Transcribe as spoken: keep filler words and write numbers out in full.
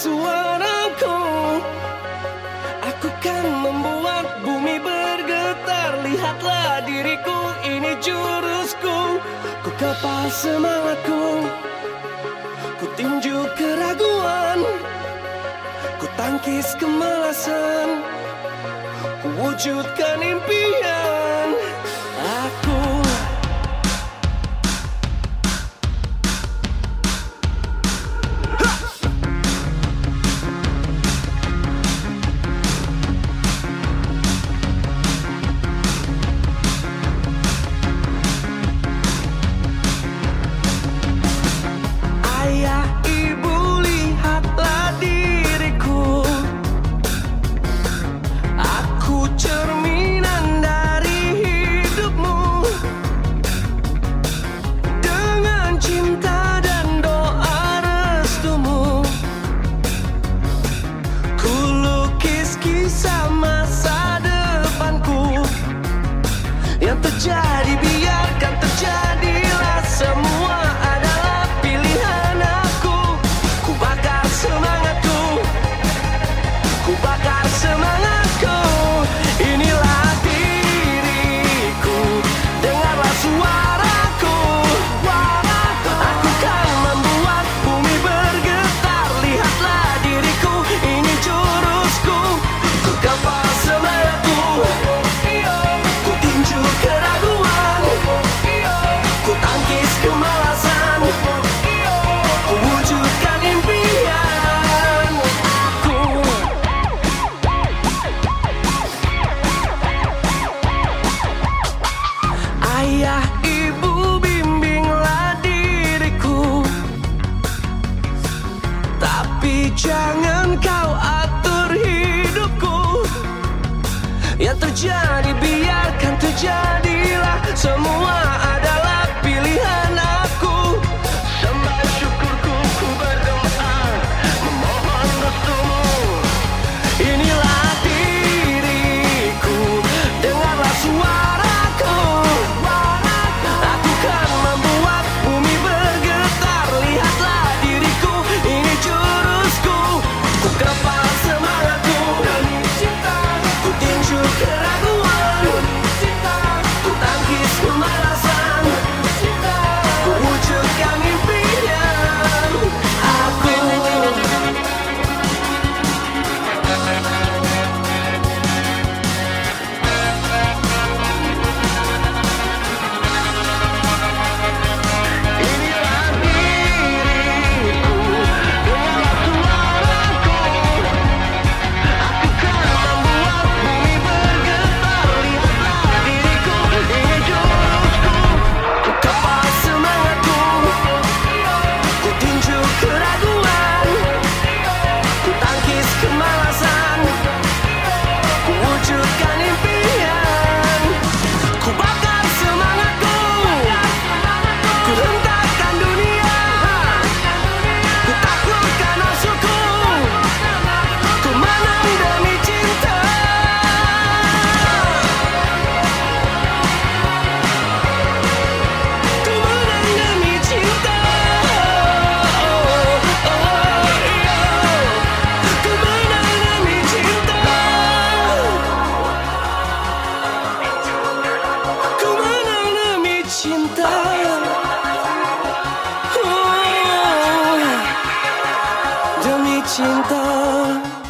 suaraku, aku kan membuat bumi bergetar. Lihatlah diriku, ini jurusku. Ku kapal semangatku, ku tinju keraguan, ku tangkis kemalasan, ku wujudkan impian. Aku ayah, ibu, lihatlah diriku. Aku cerminan dari hidupmu. Dengan cinta dan doa restumu, ku lukis kisah masa depanku. Yang terjadi biarkan terjadilah, semua adalah pilihan aku. Ku bakar semangatku, ku bakar semangatku. Inilah diriku, dengarlah suaraku. Aku kan membuat bumi bergetar. Lihatlah diriku, ini jurusku. Ku kapal semangatku, ku tinju keraguan, ku tangkis kemalasan, ku wujudkan impian. Aku ayah, ibu, bimbinglah diriku. Tapi jangan kau atur hidupku. Yang terjadi biarkan terjadilah, semua adalah pilihan aku. Sembah syukurku, ku berdoa, memohon restumu. Inilah diriku, dengarlah suaraku. Aku kan membuat bumi bergetar. Lihatlah diriku, ini jurusku. Ku kapal semangatku, ku tinju keraguan, ku tangkis kemalasan, ku wujudkan impian. Aku inilah diriku, dengarlah suaraku. Aku kan membuat bumi bergetar. Lihatlah diriku, ini jurusku. Ku kapal semangatku, ku tinju keraguan, ku tangkis kemalasan, ku wujudkan impian. Ku bakar semangatku, ku hentakkan dunia, ku taklukkan nafsuku, ku menang demi cinta. Ku menang demi cinta. Oh, oh, iya. Ku menang demi cinta. Ku menang demi cinta. Oh, demi cinta.